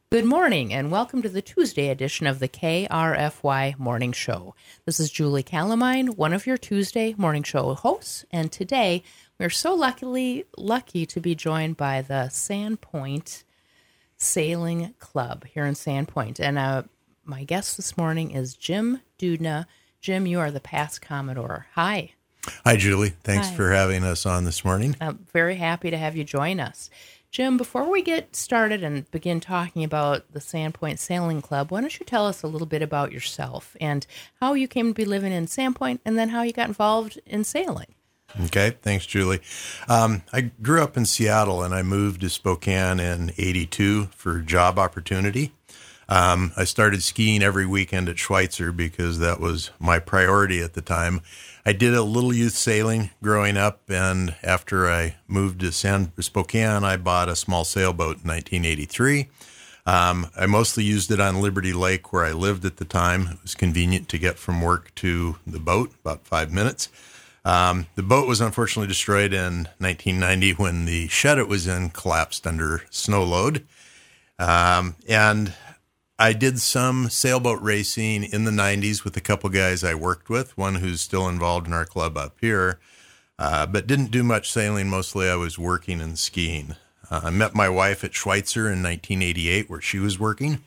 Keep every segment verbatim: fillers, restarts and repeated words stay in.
Good morning, and welcome to the Tuesday edition of the K R F Y Morning Show. This is Julie Calamine, one of your Tuesday Morning Show hosts, and today we're so luckily lucky to be joined by the Sandpoint Sailing Club here in Sandpoint. And uh, my guest this morning is Jim Dudna. Jim, you are the past Commodore. Hi. Hi, Julie. Thanks Hi. for having us on this morning. I'm very happy to have you join us. Jim, before we get started and begin talking about the Sandpoint Sailing Club, why don't you tell us a little bit about yourself and how you came to be living in Sandpoint and then how you got involved in sailing? Okay, thanks, Julie. Um, I grew up in Seattle, and I moved to Spokane in eighty-two for job opportunity. Um, I started skiing every weekend at Schweitzer because that was my priority at the time. I did a little youth sailing growing up, and after I moved to San Spokane, I bought a small sailboat in nineteen eighty-three. Um, I mostly used it on Liberty Lake, where I lived at the time. It was convenient to get from work to the boat, about five minutes. Um, the boat was unfortunately destroyed in nineteen ninety when the shed it was in collapsed under snow load. Um, and I did some sailboat racing in the nineties with a couple guys I worked with, one who's still involved in our club up here, uh, but didn't do much sailing. Mostly I was working and skiing. Uh, I met my wife at Schweitzer in nineteen eighty-eight, where she was working.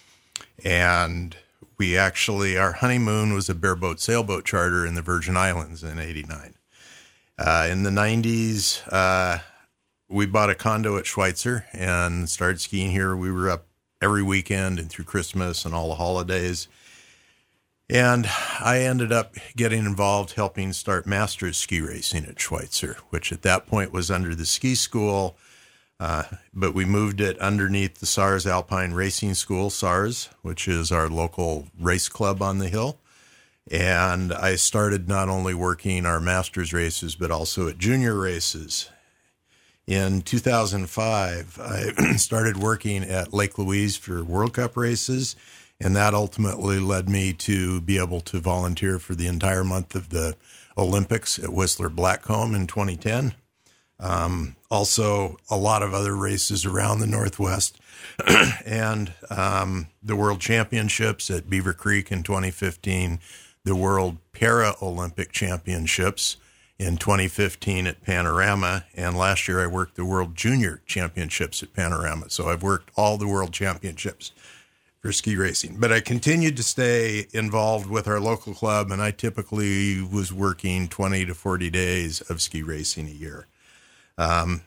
And we actually, our honeymoon was a bareboat sailboat charter in the Virgin Islands in eighty-nine. Uh, in the nineties, uh, we bought a condo at Schweitzer and started skiing here. We were up every weekend and through Christmas and all the holidays. And I ended up getting involved helping start Masters ski racing at Schweitzer, which at that point was under the ski school, uh, but we moved it underneath the SARS Alpine Racing School, SARS, which is our local race club on the hill. And I started not only working our Masters races, but also at junior races. In two thousand five, I started working at Lake Louise for World Cup races, and that ultimately led me to be able to volunteer for the entire month of the Olympics at Whistler Blackcomb in twenty ten. Um, also, a lot of other races around the Northwest, and um, the World Championships at Beaver Creek in twenty fifteen, the World Para-Olympic Championships in twenty fifteen at Panorama, and last year I worked the World Junior Championships at Panorama. So I've worked all the World Championships for ski racing. But I continued to stay involved with our local club, and I typically was working twenty to forty days of ski racing a year. Um,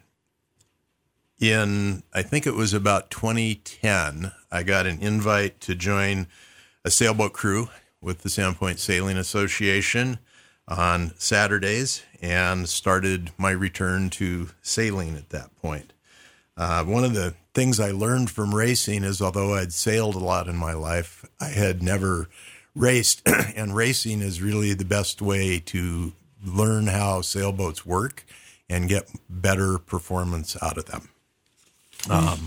in, I think it was about twenty ten, I got an invite to join a sailboat crew with the Sandpoint Sailing Association on Saturdays, and started my return to sailing at that point. Uh, one of the things I learned from racing is, although I'd sailed a lot in my life, I had never raced, and racing is really the best way to learn how sailboats work and get better performance out of them. Um,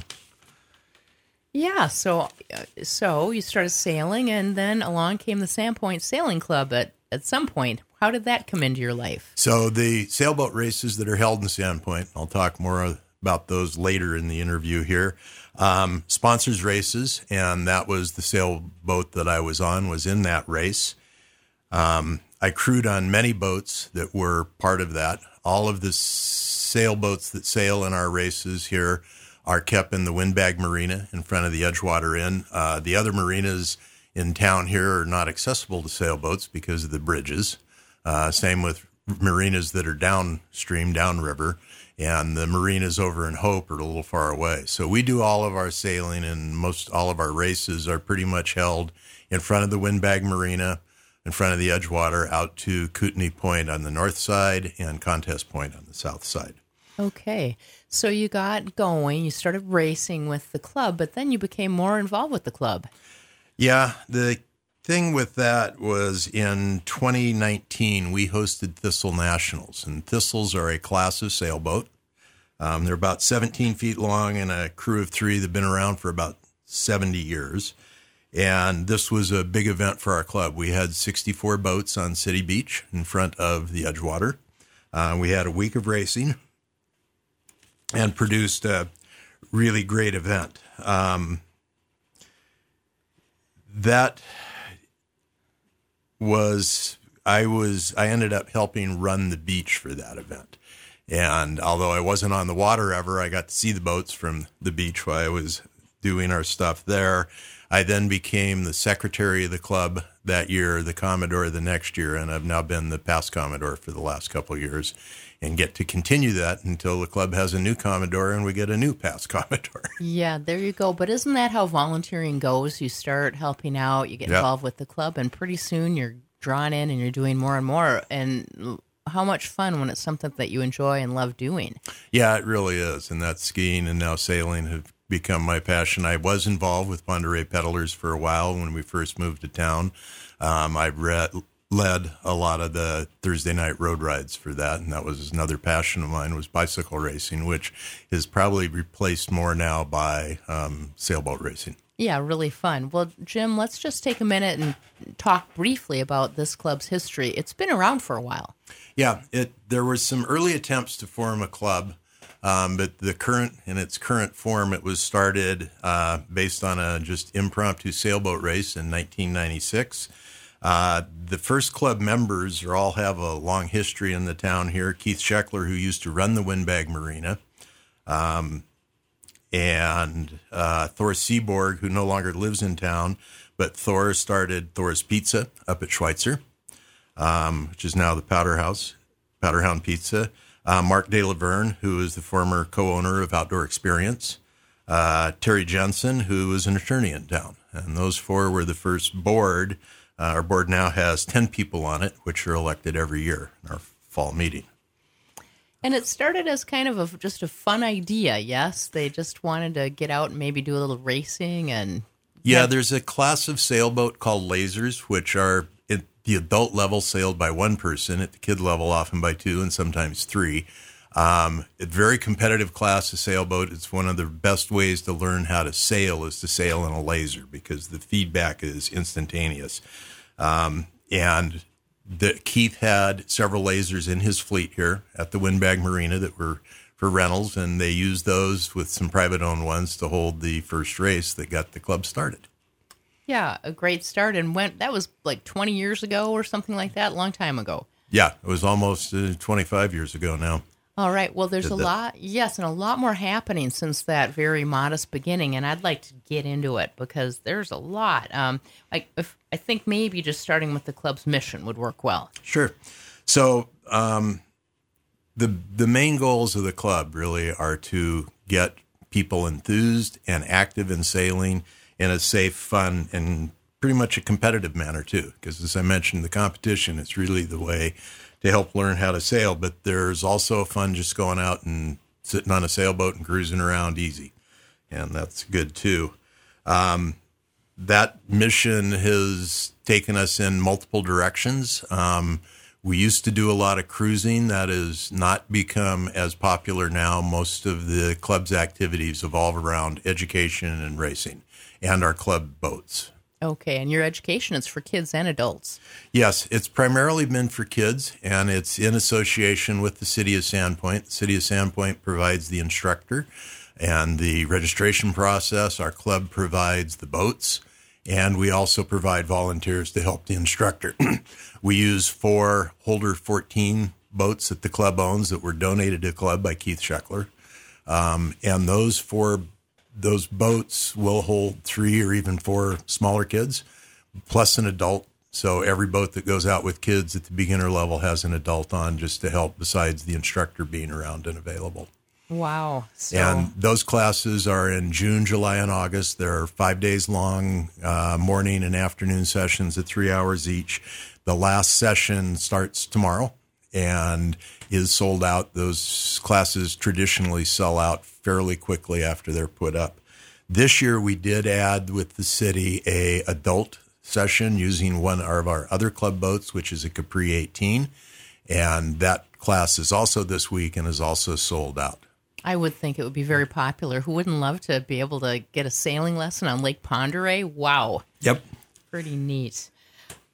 Yeah, so so you started sailing, and then along came the Sandpoint Sailing Club at, at some point. How did that come into your life? So the sailboat races that are held in Sandpoint, I'll talk more about those later in the interview here, um, sponsors races, and that was the sailboat that I was on, was in that race. Um, I crewed on many boats that were part of that. All of the sailboats that sail in our races here are kept in the Windbag Marina in front of the Edgewater Inn. Uh, the other marinas in town here are not accessible to sailboats because of the bridges. Uh, same with marinas that are downstream, downriver, and the marinas over in Hope are a little far away. So we do all of our sailing, and most all of our races are pretty much held in front of the Windbag Marina, in front of the Edgewater, out to Kootenai Point on the north side and Contest Point on the south side. Okay, so you got going, you started racing with the club, but then you became more involved with the club. Yeah, the thing with that was in twenty nineteen, we hosted Thistle Nationals, and Thistles are a class of sailboat. Um, they're about seventeen feet long and a crew of three that have been around for about seventy years. And this was a big event for our club. We had sixty-four boats on City Beach in front of the Edgewater. Uh, we had a week of racing and produced a really great event. Um, that was, I was, I ended up helping run the beach for that event. And although I wasn't on the water ever, I got to see the boats from the beach while I was doing our stuff there. I then became the secretary of the club that year, the Commodore the next year, and I've now been the past Commodore for the last couple of years and get to continue that until the club has a new Commodore and we get a new past Commodore. Yeah, there you go. But isn't that how volunteering goes? You start helping out, you get Yep. involved with the club, and pretty soon you're drawn in and you're doing more and more. And how much fun when it's something that you enjoy and love doing. Yeah, it really is. And that skiing and now sailing have become my passion. I was involved with Pend Oreille Peddlers for a while when we first moved to town. Um, I read, led a lot of the Thursday night road rides for that, and that was another passion of mine, was bicycle racing, which is probably replaced more now by um, sailboat racing. Yeah, really fun. Well, Jim, let's just take a minute and talk briefly about this club's history. It's been around for a while. Yeah, it there was some early attempts to form a club, um, but the current in its current form, it was started uh, based on a just impromptu sailboat race in nineteen ninety-six. Uh, the first club members are all have a long history in the town here. Keith Scheckler, who used to run the Windbag Marina, um, and uh, Thor Seaborg, who no longer lives in town, but Thor started Thor's Pizza up at Schweitzer, um, which is now the Powder House, Powderhound Pizza. Uh, Mark De Laverne, who is the former co-owner of Outdoor Experience. Uh, Terry Jensen, who is an attorney in town. And those four were the first board. Uh, our board now has ten people on it, which are elected every year in our fall meeting. And it started as kind of a, just a fun idea, yes? They just wanted to get out and maybe do a little racing and... Yeah, yeah. There's a class of sailboat called lasers, which are at the adult level sailed by one person, at the kid level often by two and sometimes three. Um, a very competitive class of sailboat. It's one of the best ways to learn how to sail is to sail in a laser because the feedback is instantaneous. Um, and the, Keith had several lasers in his fleet here at the Windbag Marina that were for rentals, and they used those with some private-owned ones to hold the first race that got the club started. Yeah, a great start. And went that was like twenty years ago or something like that, a long time ago. Yeah, it was almost uh, twenty-five years ago now. All right. Well, there's Did a that. lot, yes, and a lot more happening since that very modest beginning, and I'd like to get into it because there's a lot. Um, I, if, I think maybe just starting with the club's mission would work well. Sure. So um, the the main goals of the club really are to get people enthused and active in sailing in a safe, fun, and pretty much a competitive manner too. Because as I mentioned, the competition is really the way to help learn how to sail, but there's also fun just going out and sitting on a sailboat and cruising around easy. And that's good too. Um, that mission has taken us in multiple directions. Um, we used to do a lot of cruising. That has not become as popular now. Most of the club's activities evolve around education and racing and our club boats. Okay, and your education is for kids and adults. Yes, it's primarily been for kids, and it's in association with the City of Sandpoint. The City of Sandpoint provides the instructor and the registration process. Our club provides the boats, and we also provide volunteers to help the instructor. We use four Holder fourteen boats that the club owns that were donated to the club by Keith Scheckler, um, and those four Those boats will hold three or even four smaller kids, plus an adult. So every boat that goes out with kids at the beginner level has an adult on just to help besides the instructor being around and available. Wow. So, And those classes are in June, July, and August. They're five days long, uh, morning and afternoon sessions at three hours each. The last session starts tomorrow and is sold out. Those classes traditionally sell out fairly quickly after they're put up. This year we did add with the city a adult session using one of our other club boats, which is a Capri eighteen, and that class is also this week and is also sold out. I would think it would be very popular. Who wouldn't love to be able to get a sailing lesson on Lake Pend Oreille? Wow. Yep. Pretty neat.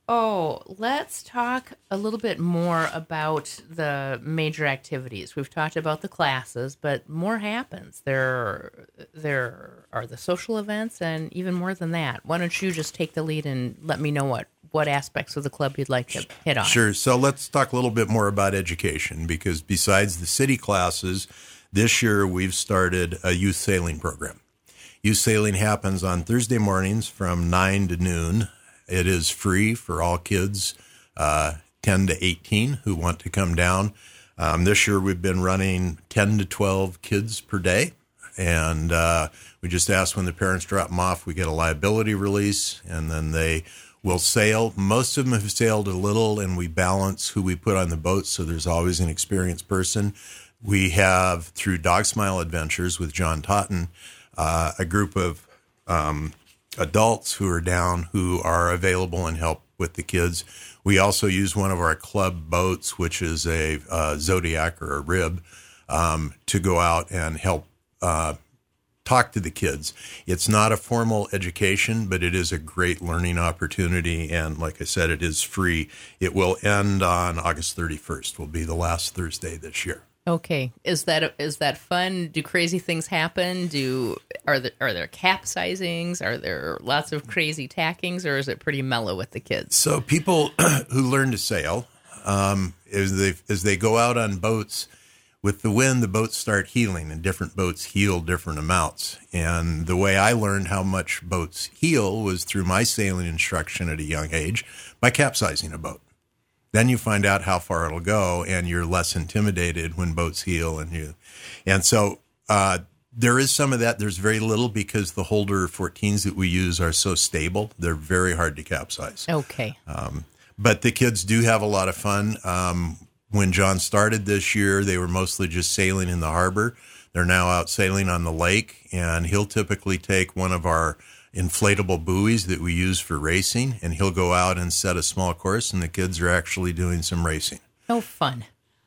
Oh, let's talk a little bit more about the major activities. We've talked about the classes, but more happens. There, there are the social events, and even more than that. Why don't you just take the lead and let me know what, what aspects of the club you'd like to hit on? Sure. So let's talk a little bit more about education, because besides the city classes, this year we've started a youth sailing program. Youth sailing happens on Thursday mornings from nine to noon. It is free for all kids uh, ten to eighteen who want to come down. Um, this year we've been running ten to twelve kids per day. And uh, we just ask when the parents drop them off, we get a liability release, and then they will sail. Most of them have sailed a little, and we balance who we put on the boat, so there's always an experienced person. We have, through Dog Smile Adventures with John Totten, uh, a group of um, adults who are down who are available and help with the kids. We also use one of our club boats, which is a uh, Zodiac or a rib, um, to go out and help uh, talk to the kids. It's not a formal education, but it is a great learning opportunity. And like I said, it is free. It will end on August thirty-first, will be the last Thursday this year. Okay, is that is that fun? Do crazy things happen? Do are there are there capsizings? Are there lots of crazy tackings, or is it pretty mellow with the kids? So people who learn to sail, um, as they as they go out on boats, with the wind, the boats start heeling, and different boats heel different amounts. And the way I learned how much boats heel was through my sailing instruction at a young age by capsizing a boat. Then you find out how far it'll go, and you're less intimidated when boats heel. And you, and so uh, there is some of that. There's very little, because the Holder fourteens that we use are so stable. They're very hard to capsize. Okay. Um, but the kids do have a lot of fun. Um, when John started this year, they were mostly just sailing in the harbor. They're now out sailing on the lake, and he'll typically take one of our inflatable buoys that we use for racing, and he'll go out and set a small course, and the kids are actually doing some racing. Oh, fun.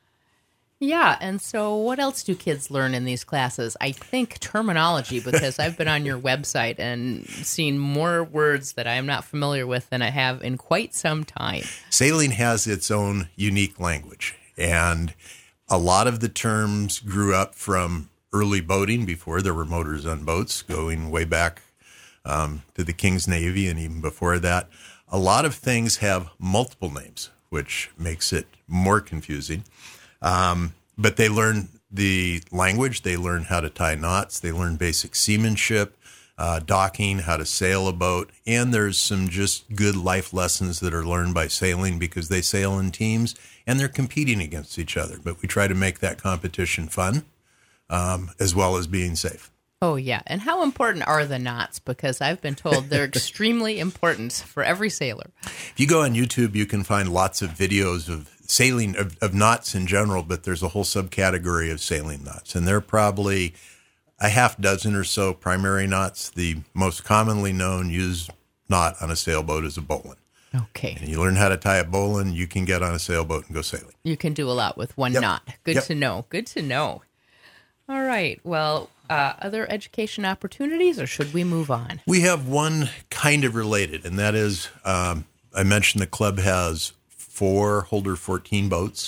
Yeah, and so what else do kids learn in these classes? I think terminology, because I've been on your website and seen more words that I am not familiar with than I have in quite some time. Sailing has its own unique language, and a lot of the terms grew up from early boating before there were motors on boats, going way back Um, to the King's Navy, and even before that. A lot of things have multiple names, which makes it more confusing. Um, but they learn the language, they learn how to tie knots, they learn basic seamanship, uh, docking, how to sail a boat, and there's some just good life lessons that are learned by sailing, because they sail in teams and they're competing against each other. But we try to make that competition fun, um, as well as being safe. Oh, yeah. And how important are the knots? Because I've been told they're extremely important for every sailor. If you go on YouTube, you can find lots of videos of sailing, of, of knots in general, but there's a whole subcategory of sailing knots. And there are probably a half dozen or so primary knots. The most commonly known used knot on a sailboat is a bowline. Okay. And you learn how to tie a bowline, you can get on a sailboat and go sailing. You can do a lot with one Yep. knot. Good Yep. to know. Good to know. All right. Well, uh, other education opportunities, or should we move on? We have one kind of related, and that is, um, I mentioned the club has four Holder fourteen boats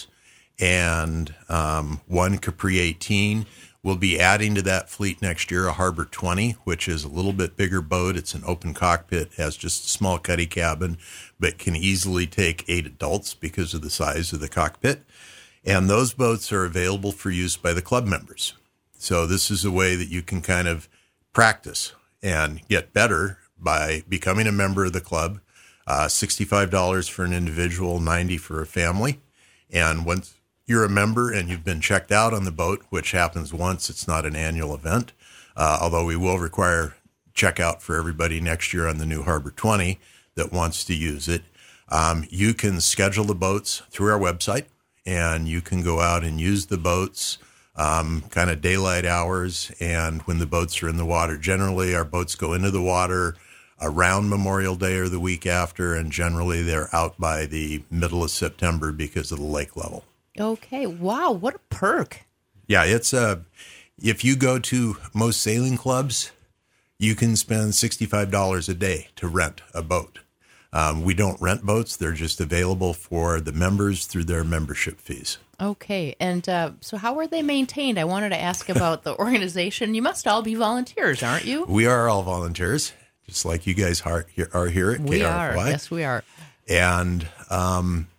and um, one Capri eighteen. We'll be adding to that fleet next year a Harbor twenty, which is a little bit bigger boat. It's an open cockpit, has just a small cuddy cabin, but can easily take eight adults because of the size of the cockpit. And those boats are available for use by the club members. So this is a way that you can kind of practice and get better by becoming a member of the club. Uh, sixty-five dollars for an individual, ninety dollars for a family. And once you're a member and you've been checked out on the boat, which happens once, it's not an annual event, uh, although we will require checkout for everybody next year on the new Harbor twenty that wants to use it. Um, you can schedule the boats through our website, and you can go out and use the boats Um, kind of daylight hours, and when the boats are in the water. Generally, our boats go into the water around Memorial Day or the week after, and generally they're out by the middle of September because of the lake level. Okay. Wow. What a perk. Yeah, it's a, if you go to most sailing clubs, you can spend sixty-five dollars a day to rent a boat. Um, we don't rent boats. They're just available for the members through their membership fees. Okay. And uh, so how are they maintained? I wanted to ask about the organization. You must all be volunteers, aren't you? We are all volunteers, just like you guys are here, are here at we K R F Y. We are. Yes, we are. And um,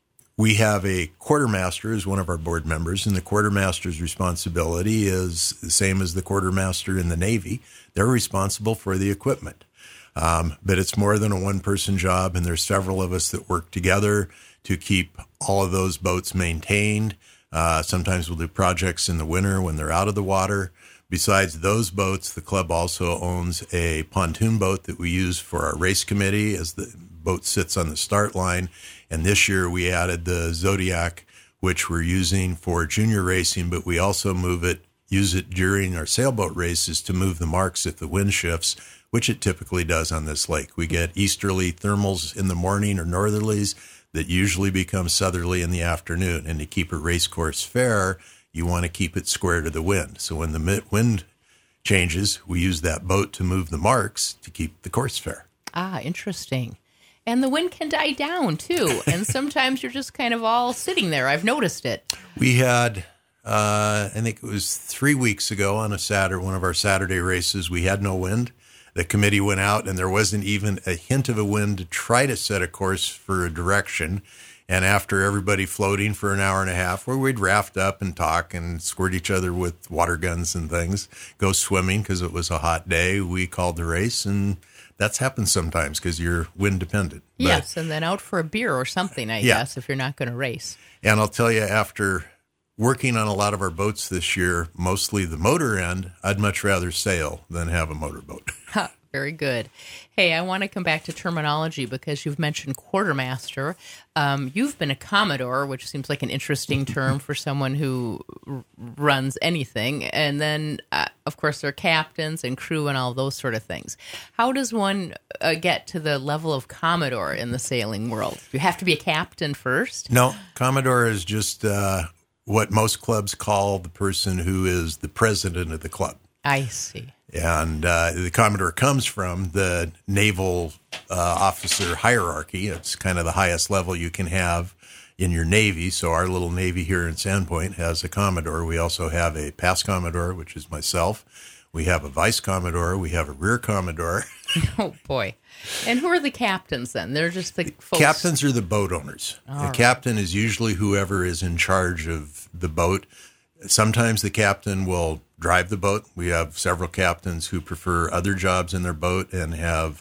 we have a quartermaster as one of our board members, and the quartermaster's responsibility is the same as the quartermaster in the Navy. They're responsible for the equipment. Um, but it's more than a one-person job, and there's several of us that work together to keep all of those boats maintained. Uh, sometimes we'll do projects in the winter when they're out of the water. Besides those boats, the club also owns a pontoon boat that we use for our race committee as the boat sits on the start line. And this year we added the Zodiac, which we're using for junior racing, but we also move it, use it during our sailboat races to move the marks if the wind shifts, which it typically does on this lake. We get easterly thermals in the morning or northerlies that usually become southerly in the afternoon. And to keep a race course fair, you want to keep it square to the wind. So when the wind changes, we use that boat to move the marks to keep the course fair. Ah, interesting. And the wind can die down, too. And sometimes you're just kind of all sitting there. I've noticed it. We had, uh, I think it was three weeks ago on a Saturday, one of our Saturday races, we had no wind. The committee went out, and there wasn't even a hint of a wind to try to set a course for a direction. And after everybody floating for an hour and a half, where we'd raft up and talk and squirt each other with water guns and things, go swimming because it was a hot day, we called the race, and that's happened sometimes because you're wind dependent. But, yes, and then out for a beer or something, I yeah. guess, if you're not going to race. And I'll tell you, after working on a lot of our boats this year, mostly the motor end, I'd much rather sail than have a motorboat. Ha, very good. Hey, I want to come back to terminology because you've mentioned quartermaster. Um, you've been a commodore, which seems like an interesting term for someone who r- runs anything. And then, uh, of course, there are captains and crew and all those sort of things. How does one uh, get to the level of commodore in the sailing world? Do you have to be a captain first? No, commodore is just uh, what most clubs call the person who is the president of the club. I see. And uh, the Commodore comes from the naval uh, officer hierarchy. It's kind of the highest level you can have in your Navy. So our little Navy here in Sandpoint has a Commodore. We also have a past Commodore, which is myself. We have a vice Commodore. We have a rear Commodore. Oh, boy. And who are the captains then? They're just the folks. Captains are the boat owners. All the right. Captain is usually whoever is in charge of the boat. Sometimes the captain will drive the boat. We have several captains who prefer other jobs in their boat and have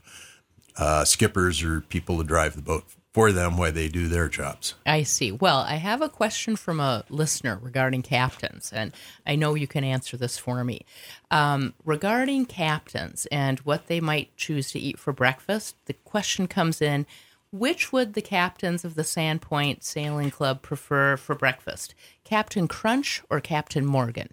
uh, skippers or people to drive the boat for them while they do their jobs. I see. Well, I have a question from a listener regarding captains, and I know you can answer this for me. Um, regarding captains and what they might choose to eat for breakfast, the question comes in, which would the captains of the Sandpoint Sailing Club prefer for breakfast, Captain Crunch or Captain Morgan?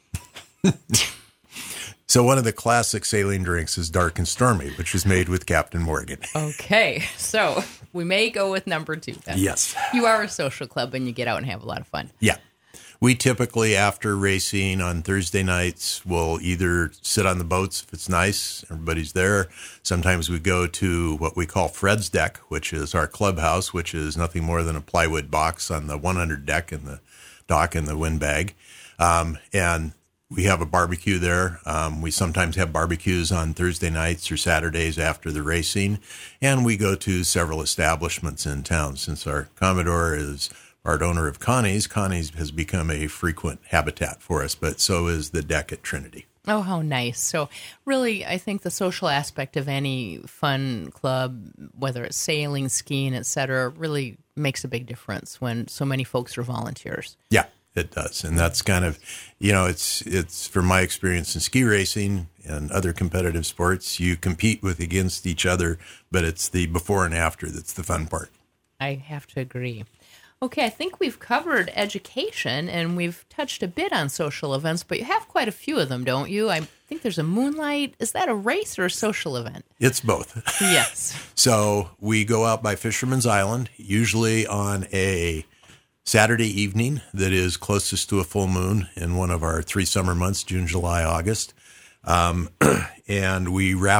So one of the classic sailing drinks is Dark and Stormy, which is made with Captain Morgan. Okay, so we may go with number two then. Yes. You are a social club and you get out and have a lot of fun. Yeah. We typically, after racing on Thursday nights, will either sit on the boats if it's nice, everybody's there. Sometimes we go to what we call Fred's Deck, which is our clubhouse, which is nothing more than a plywood box on the one hundred deck in the dock in the windbag. Um, and we have a barbecue there. Um, we sometimes have barbecues on Thursday nights or Saturdays after the racing. And we go to several establishments in town. Since our Commodore is part owner of Connie's, Connie's has become a frequent habitat for us, but so is the deck at Trinity. Oh, how nice. So really, I think the social aspect of any fun club, whether it's sailing, skiing, et cetera, really makes a big difference when so many folks are volunteers. Yeah. It does. And that's kind of, you know, it's, it's from my experience in ski racing and other competitive sports, you compete with against each other, but it's the before and after that's the fun part. I have to agree. Okay, I think we've covered education and we've touched a bit on social events, but you have quite a few of them, don't you? I think there's a Moonlight. Is that a race or a social event? It's both. Yes. So we go out by Fisherman's Island, usually on a Saturday evening that is closest to a full moon in one of our three summer months, June, July, August. Um, and we raft up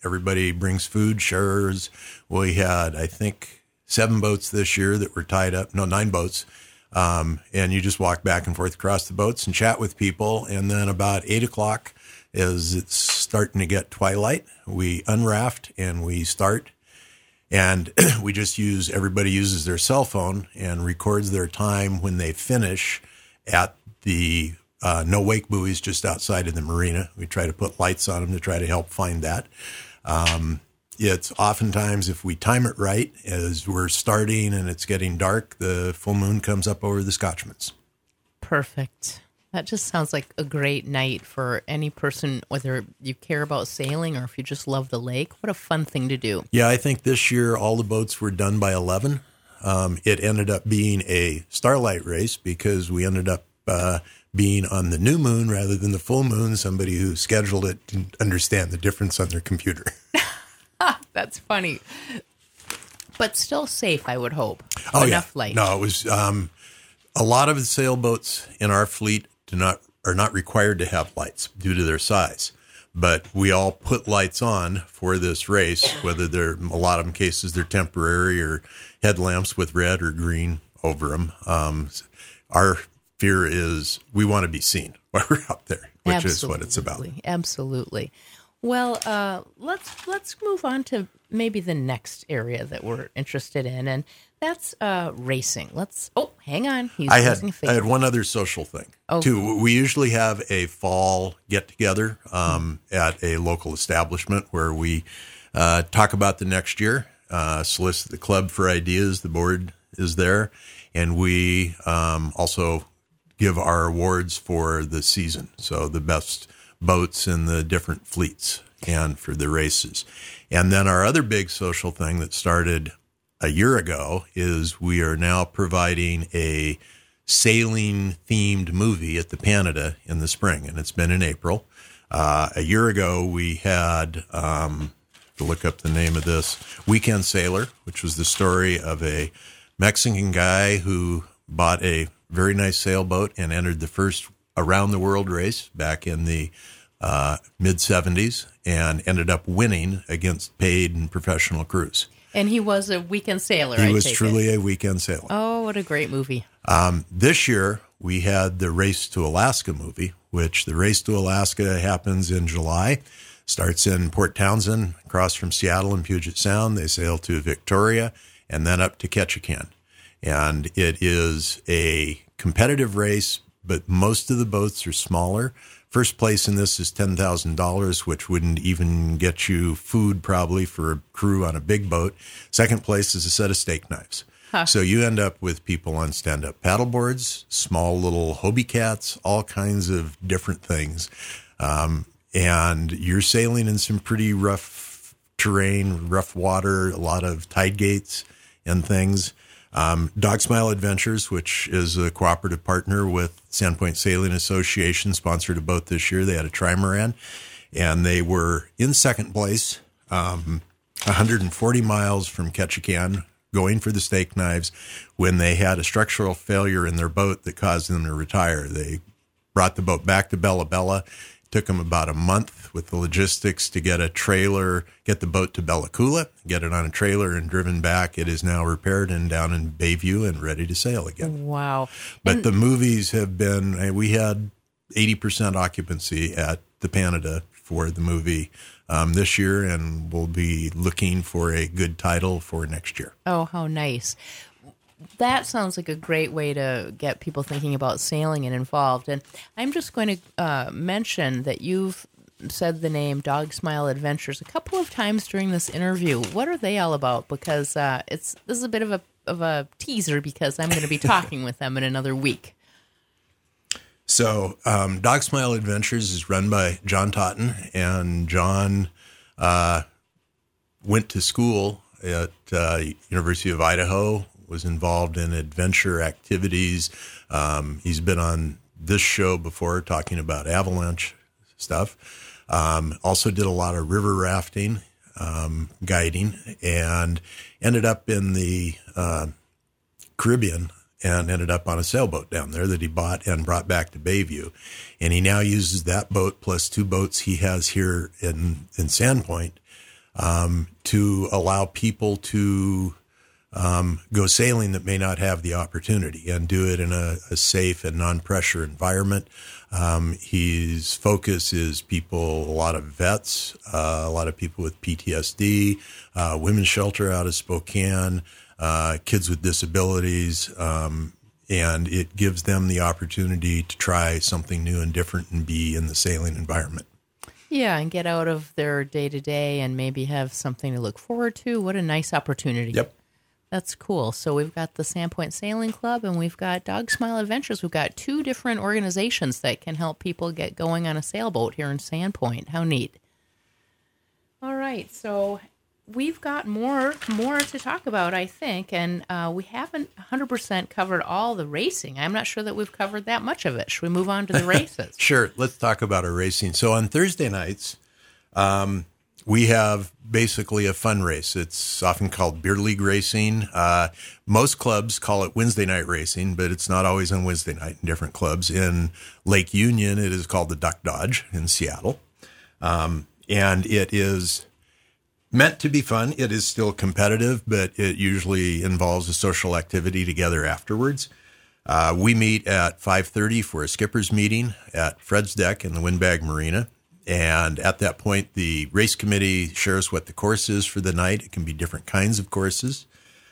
Everybody brings food, shares. We had, I think, seven boats this year that were tied up. No, nine boats. Um, and you just walk back and forth across the boats and chat with people. And then about eight o'clock, as it's starting to get twilight, we unraft and we start. And we just use, everybody uses their cell phone and records their time when they finish at the uh, no wake buoys just outside of the marina. We try to put lights on them to try to help find that. Um, it's oftentimes, if we time it right, as we're starting and it's getting dark, the full moon comes up over the Scotchmans. Perfect. That just sounds like a great night for any person, whether you care about sailing or if you just love the lake. What a fun thing to do. Yeah, I think this year all the boats were done by eleven. Um, it ended up being a starlight race because we ended up uh, being on the new moon rather than the full moon. Somebody who scheduled it didn't understand the difference on their computer. That's funny. But still safe, I would hope. Oh, Enough yeah. light. No, it was um, a lot of the sailboats in our fleet do not are not required to have lights due to their size. But we all put lights on for this race, whether they're, a lot of them cases, they're temporary or headlamps with red or green over them. Um, our fear is we want to be seen while we're out there, which Absolutely. is what it's about. Absolutely. Well, uh, let's let's move on to maybe the next area that we're interested in, and that's uh, racing. Let's. Oh, hang on. He's I had losing I had faith. one other social thing Oh. too. We usually have a fall get together um, at a local establishment where we uh, talk about the next year, uh, solicit the club for ideas. The board is there, and we um, also give our awards for the season. So the best boats in the different fleets and for the races. And then our other big social thing that started a year ago is we are now providing a sailing themed movie at the Panada in the spring, and it's been in April. Uh, a year ago, we had, um, to look up the name of this, Weekend Sailor, which was the story of a Mexican guy who bought a very nice sailboat and entered the first around the world race back in the uh, mid seventies and ended up winning against paid and professional crews. And he was a weekend sailor. He I was take truly it. a weekend sailor. Oh, what a great movie! Um, this year, we had the Race to Alaska movie, which the Race to Alaska happens in July. Starts in Port Townsend, across from Seattle and Puget Sound. They sail to Victoria and then up to Ketchikan. And it is a competitive race, but most of the boats are smaller. First place in this is ten thousand dollars, which wouldn't even get you food probably for a crew on a big boat. Second place is a set of steak knives. Huh. So you end up with people on stand-up paddleboards, small little Hobie cats, all kinds of different things. Um, and you're sailing in some pretty rough terrain, rough water, a lot of tide gates and things. Um, Dog Smile Adventures, which is a cooperative partner with Sandpoint Sailing Association, sponsored a boat this year. They had a trimaran, and they were in second place, um, one hundred forty miles from Ketchikan, going for the steak knives, when they had a structural failure in their boat that caused them to retire. They brought the boat back to Bella Bella. Took them about a month with the logistics to get a trailer, get the boat to Bella Coola, get it on a trailer and driven back. It is now repaired and down in Bayview and ready to sail again. Wow. But And- the movies have been, we had eighty percent occupancy at the Panada for the movie um, this year, and we'll be looking for a good title for next year. Oh, how nice. That sounds like a great way to get people thinking about sailing and involved. And I'm just going to uh, mention that you've said the name Dog Smile Adventures a couple of times during this interview. What are they all about? Because uh, it's this is a bit of a of a teaser because I'm going to be talking with them in another week. So um, Dog Smile Adventures is run by John Totten, and John uh, went to school at uh, University of Idaho, was involved in adventure activities. Um, he's been on this show before talking about avalanche stuff. Um, also did a lot of river rafting, um, guiding, and ended up in the uh, Caribbean and ended up on a sailboat down there that he bought and brought back to Bayview. And he now uses that boat plus two boats he has here in, in Sandpoint um, to allow people to um, go sailing that may not have the opportunity and do it in a, a safe and non-pressure environment. Um, his focus is people, a lot of vets, uh, a lot of people with P T S D, uh, women's shelter out of Spokane, uh, kids with disabilities, um, and it gives them the opportunity to try something new and different and be in the sailing environment. Yeah, and get out of their day-to-day and maybe have something to look forward to. What a nice opportunity. Yep. That's cool. So we've got the Sandpoint Sailing Club and we've got Dog Smile Adventures. We've got two different organizations that can help people get going on a sailboat here in Sandpoint. How neat. All right, so we've got more more to talk about, I think, and uh, we haven't one hundred percent covered all the racing. I'm not sure that we've covered that much of it. Should we move on to the races? Sure. Let's talk about our racing. So on Thursday nights, um, we have basically a fun race. It's often called beer league racing. Uh, most clubs call it Wednesday night racing, but it's not always on Wednesday night in different clubs. In Lake Union, it is called the Duck Dodge in Seattle. Um, and it is meant to be fun. It is still competitive, but it usually involves a social activity together afterwards. Uh, we meet at five thirty for a skipper's meeting at Fred's Deck in the Windbag Marina. And at that point, the race committee shares what the course is for the night. It can be different kinds of courses.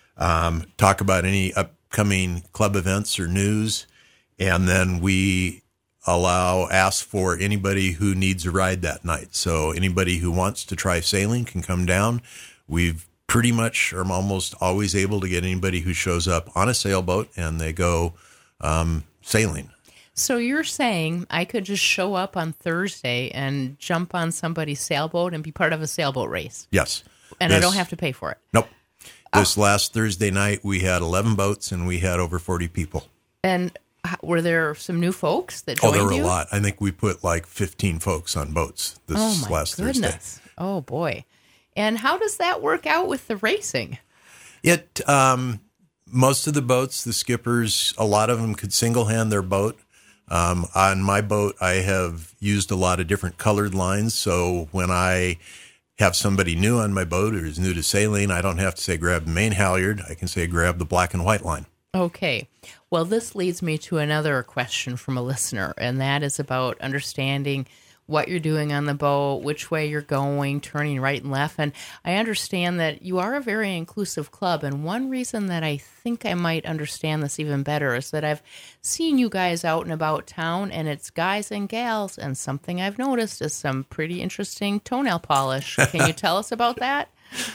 Um, talk about any upcoming club events or news. And then we allow, ask for anybody who needs a ride that night. So anybody who wants to try sailing can come down. We've pretty much are almost always able to get anybody who shows up on a sailboat and they go um, sailing. So you're saying I could just show up on Thursday and jump on somebody's sailboat and be part of a sailboat race? Yes. And this, I don't have to pay for it? Nope. This oh. last Thursday night, we had eleven boats and we had over forty people. And were there some new folks that joined you? Oh, there were you? a lot. I think we put like fifteen folks on boats this oh my last goodness. Thursday. Oh, boy. And how does that work out with the racing? It, um, most of the boats, the skippers, a lot of them could single-hand their boat. Um, on my boat, I have used a lot of different colored lines. So when I have somebody new on my boat or is new to sailing, I don't have to say grab the main halyard. I can say grab the black and white line. Okay. Well, this leads me to another question from a listener, and that is about understanding what you're doing on the boat, which way you're going, turning right and left. And I understand that you are a very inclusive club. And one reason that I think I might understand this even better is that I've seen you guys out and about town, and it's guys and gals. And something I've noticed is some pretty interesting toenail polish. Can you tell us about that?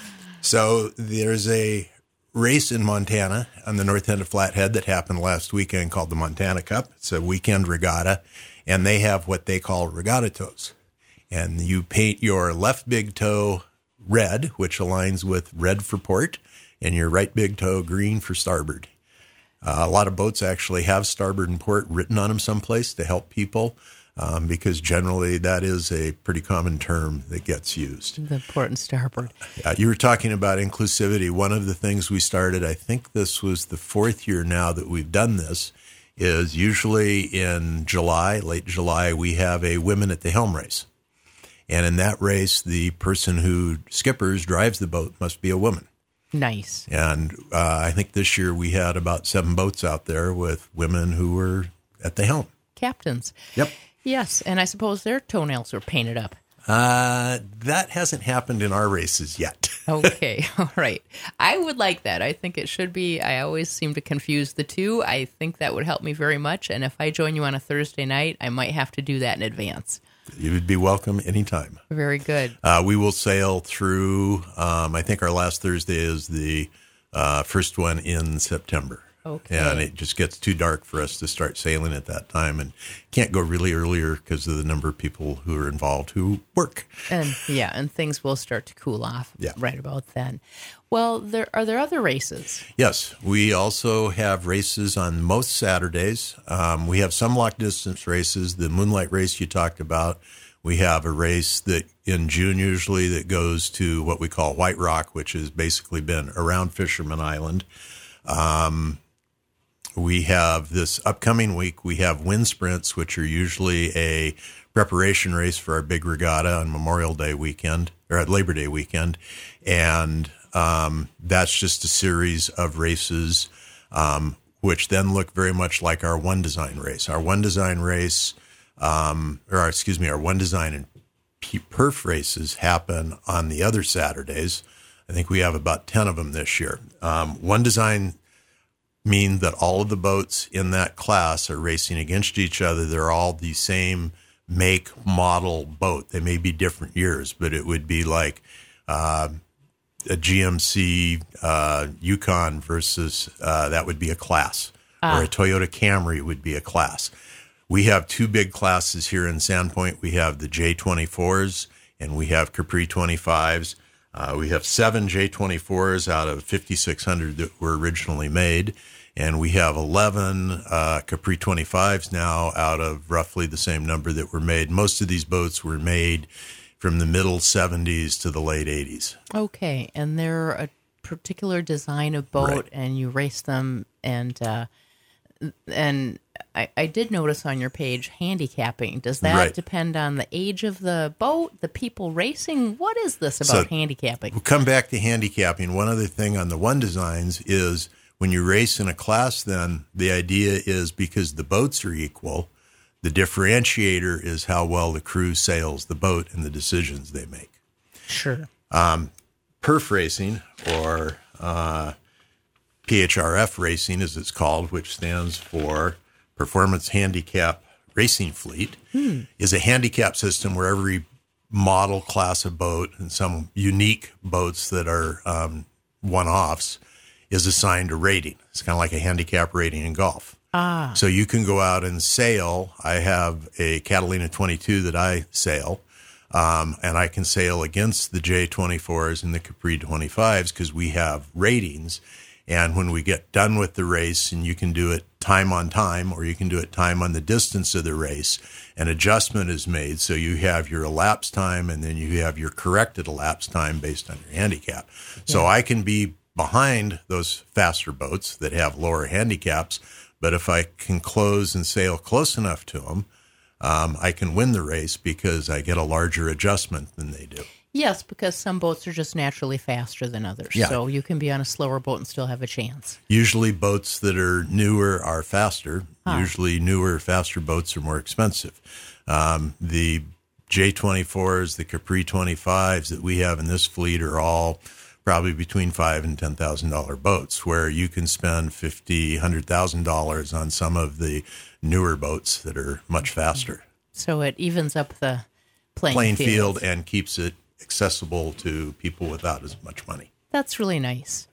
So there's a race in Montana on the north end of Flathead that happened last weekend called the Montana Cup. It's a weekend regatta. And they have what they call regatta toes. And you paint your left big toe red, which aligns with red for port, and your right big toe green for starboard. Uh, a lot of boats actually have starboard and port written on them someplace to help people, um, because generally that is a pretty common term that gets used. The port and starboard. Uh, you were talking about inclusivity. One of the things we started, I think this was the fourth year now that we've done this, is usually in July, late July, we have a Women at the Helm race. And in that race, the person who skippers, drives the boat, must be a woman. Nice. And uh, I think this year we had about seven boats out there with women who were at the helm. Captains. Yep. Yes, and I suppose their toenails are painted up. Uh, that hasn't happened in our races yet. Okay, all right. I would like that. I think it should be. I always seem to confuse the two. I think that would help me very much. And if I join you on a Thursday night, I might have to do that in advance. You would be welcome anytime. Very good. Uh, we will sail through, um, I think our last Thursday is the uh, first one in September. Okay. And it just gets too dark for us to start sailing at that time, and can't go really earlier because of the number of people who are involved who work. And yeah, and things will start to cool off yeah. right about then. Well, there are there other races? Yes, we also have races on most Saturdays. Um, we have some lock distance races. The Moonlight race you talked about. We have a race that in June usually that goes to what we call White Rock, which has basically been around Fisherman Island. Um, we have this upcoming week, we have wind sprints, which are usually a preparation race for our big regatta on Memorial Day weekend, or at Labor Day weekend. And um, that's just a series of races, um, which then look very much like our One Design race. Our One Design race, um, or excuse me, our One Design and Perf races happen on the other Saturdays. I think we have about ten of them this year. Um, One Design mean that all of the boats in that class are racing against each other. They're all the same make, model boat. They may be different years, but it would be like uh, a G M C uh, Yukon versus uh, that would be a class, ah. or a Toyota Camry would be a class. We have two big classes here in Sandpoint. We have the J twenty-fours and we have Capri twenty-fives. Uh, we have seven J twenty-fours out of fifty-six hundred that were originally made, and we have eleven uh, Capri twenty-fives now out of roughly the same number that were made. Most of these boats were made from the middle seventies to the late eighties. Okay, and they're a particular design of boat, Right. and you race them, and uh, and I, I did notice on your page handicapping. Does that Right. depend on the age of the boat, the people racing? What is this about So, handicapping? We'll come back to handicapping. One other thing on the One Designs is when you race in a class, then the idea is because the boats are equal, the differentiator is how well the crew sails the boat and the decisions they make. Sure. Um, Perf racing, or uh, P H R F racing, as it's called, which stands for Performance Handicap Racing Fleet, hmm. is a handicap system where every model, class of boat, and some unique boats that are um, one-offs is assigned a rating. It's kind of like a handicap rating in golf. Ah. So you can go out and sail. I have a Catalina twenty-two that I sail, um, and I can sail against the J twenty-fours and the Capri twenty-fives because we have ratings. And when we get done with the race, and you can do it time on time, or you can do it time on the distance of the race, an adjustment is made. So you have your elapsed time, and then you have your corrected elapsed time based on your handicap. Yeah. So I can be behind those faster boats that have lower handicaps, but if I can close and sail close enough to them, um, I can win the race because I get a larger adjustment than they do. Yes, because some boats are just naturally faster than others. Yeah. So you can be on a slower boat and still have a chance. Usually boats that are newer are faster. Huh. Usually newer, faster boats are more expensive. Um, the J twenty-fours, the Capri twenty-fives that we have in this fleet are all probably between five thousand dollars and ten thousand dollars boats, where you can spend fifty thousand dollars, one hundred thousand dollars on some of the newer boats that are much faster. So it evens up the playing, playing field. field and keeps it accessible to people without as much money. That's really nice.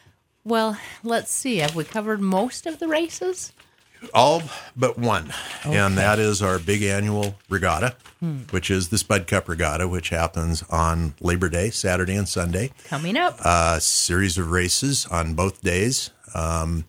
Well, let's see. Have we covered most of the races? All but one, okay. And that is our big annual regatta, hmm. which is the Spud Cup Regatta, which happens on Labor Day, Saturday and Sunday. Coming up. A uh, series of races on both days. Um,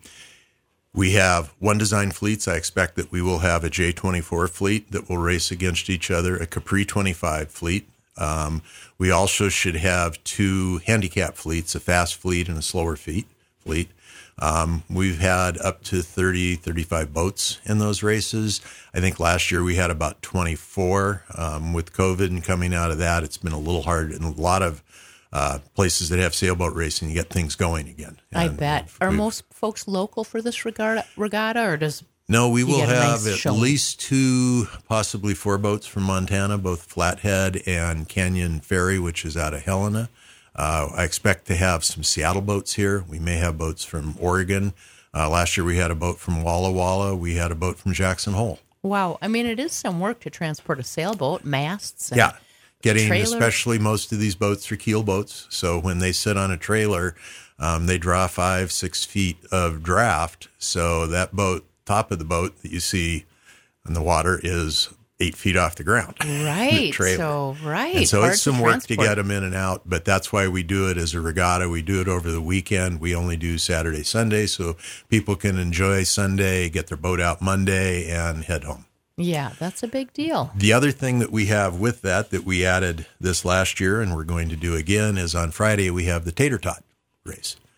we have One Design fleets. I expect that we will have a J twenty-four fleet that will race against each other, a Capri twenty-five fleet. Um, we also should have two handicap fleets, a fast fleet and a slower fleet. fleet. Um, we've had up to thirty, thirty-five boats in those races. I think last year we had about twenty-four. Um, with COVID and coming out of that, it's been a little hard in a lot of uh, places that have sailboat racing to get things going again. I And bet. Are most folks local for this regatta, regatta or does No, we will have nice at showing? least two, possibly four boats from Montana, both Flathead and Canyon Ferry, which is out of Helena. Uh, I expect to have some Seattle boats here. We may have boats from Oregon. Uh, last year we had a boat from Walla Walla. We had a boat from Jackson Hole. Wow. I mean, it is some work to transport a sailboat, masts. And yeah. Getting, trailers. especially most of these boats are keel boats. So when they sit on a trailer, um, they draw five, six feet of draft. So that boat, top of the boat that you see in the water is eight feet off the ground. Right. So, right. And so Hard it's some to work to transport. get them in and out, but that's why we do it as a regatta. We do it over the weekend. We only do Saturday, Sunday, so people can enjoy Sunday, get their boat out Monday, and head home. Yeah, that's a big deal. The other thing that we have with that, that we added this last year and we're going to do again, is on Friday we have the Tater Tot race.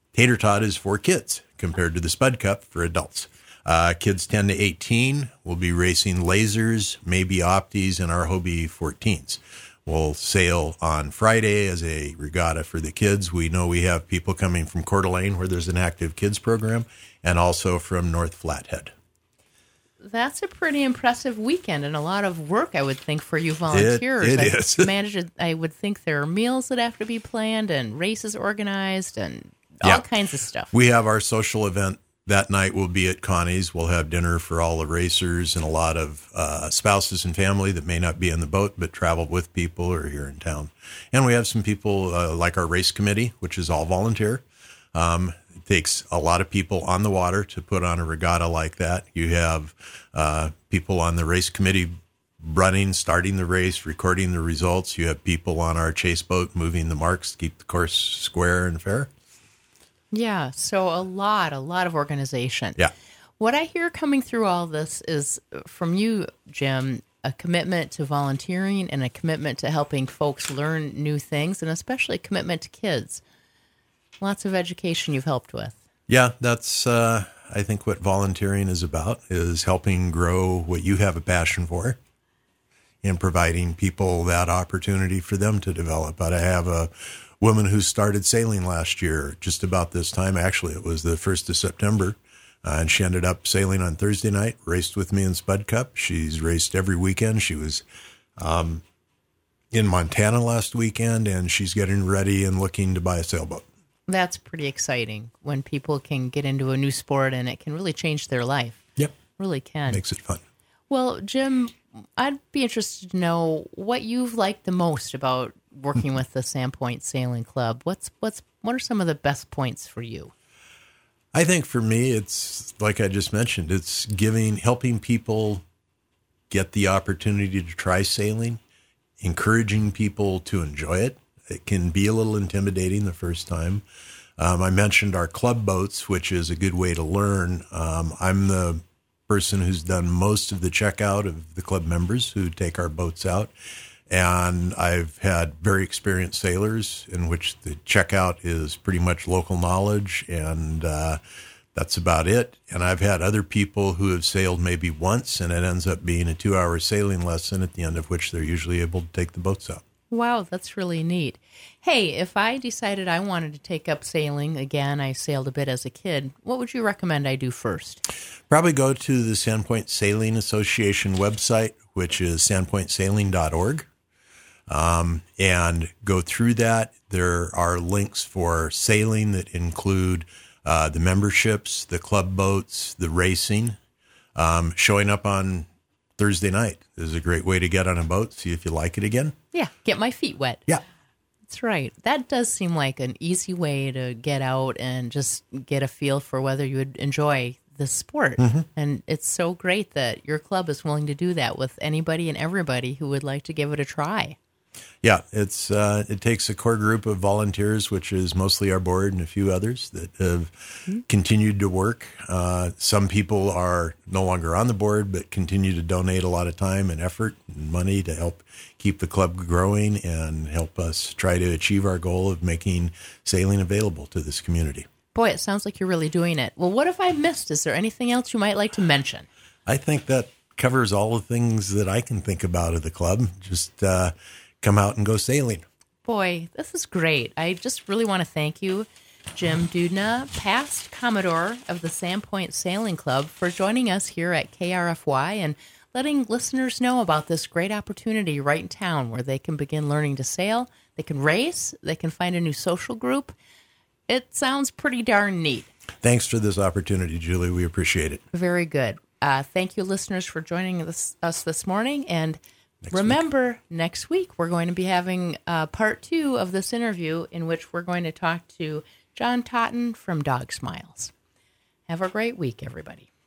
Tater Tot is for kids compared to the Spud Cup for adults. Uh, kids ten to eighteen will be racing lasers, maybe Optis, and our Hobie fourteens. We'll sail on Friday as a regatta for the kids. We know we have people coming from Coeur d'Alene, where there's an active kids program, and also from North Flathead. That's a pretty impressive weekend and a lot of work, I would think, for you volunteers. It, it I is. Manage, I would think there are meals that have to be planned and races organized and all Yeah. kinds of stuff. We have our social event that night. We'll be at Connie's. We'll have dinner for all the racers and a lot of uh, spouses and family that may not be in the boat but traveled with people or here in town. And we have some people uh, like our race committee, which is all volunteer. Um, it takes a lot of people on the water to put on a regatta like that. You have uh, people on the race committee running, starting the race, recording the results. You have people on our chase boat moving the marks to keep the course square and fair. Yeah, so a lot, a lot of organization. Yeah. What I hear coming through all this is from you, Jim, a commitment to volunteering and a commitment to helping folks learn new things, and especially a commitment to kids. Lots of education you've helped with. Yeah, that's, uh, I think, what volunteering is about, is helping grow what you have a passion for and providing people that opportunity for them to develop. But I have a woman who started sailing last year, just about this time. Actually, it was the first of September, uh, and she ended up sailing on Thursday night, raced with me in Spud Cup. She's raced every weekend. She was um, in Montana last weekend, and she's getting ready and looking to buy a sailboat. That's pretty exciting when people can get into a new sport and it can really change their life. Yep. Really can. Makes it fun. Well, Jim, I'd be interested to know what you've liked the most about working with the Sandpoint Sailing Club. What's what's what are some of the best points for you? I think for me, it's like I just mentioned, it's giving, helping people get the opportunity to try sailing, encouraging people to enjoy it. It can be a little intimidating the first time. Um, I mentioned our club boats, which is a good way to learn. Um, I'm the person who's done most of the checkout of the club members who take our boats out. And I've had very experienced sailors in which the checkout is pretty much local knowledge, and uh, that's about it. And I've had other people who have sailed maybe once, and it ends up being a two-hour sailing lesson at the end of which they're usually able to take the boats out. Wow, that's really neat. Hey, if I decided I wanted to take up sailing again, I sailed a bit as a kid, what would you recommend I do first? Probably go to the Sandpoint Sailing Association website, which is sandpoint sailing dot org. Um, and go through that. There are links for sailing that include uh, the memberships, the club boats, the racing. Um, showing up on Thursday night is a great way to get on a boat, see if you like it again. Yeah, get my feet wet. Yeah. That's right. That does seem like an easy way to get out and just get a feel for whether you would enjoy the sport. Mm-hmm. And it's so great that your club is willing to do that with anybody and everybody who would like to give it a try. Yeah, it's uh, it takes a core group of volunteers, which is mostly our board and a few others that have mm-hmm. continued to work. Uh, some people are no longer on the board, but continue to donate a lot of time and effort and money to help keep the club growing and help us try to achieve our goal of making sailing available to this community. Boy, it sounds like you're really doing it. Well, what have I missed? Is there anything else you might like to mention? I think that covers all the things that I can think about of the club. Just uh, come out and go sailing. Boy, this is great. I just really want to thank you, Jim Dudna, past Commodore of the Sandpoint Sailing Club, for joining us here at K R F Y and letting listeners know about this great opportunity right in town where they can begin learning to sail, they can race, they can find a new social group. It sounds pretty darn neat. Thanks for this opportunity, Julie. We appreciate it. Very good. Uh, thank you, listeners, for joining us, us this morning. And next remember, week. next week we're going to be having uh, part two of this interview in which we're going to talk to John Totten from Dog Smiles. Have a great week, everybody.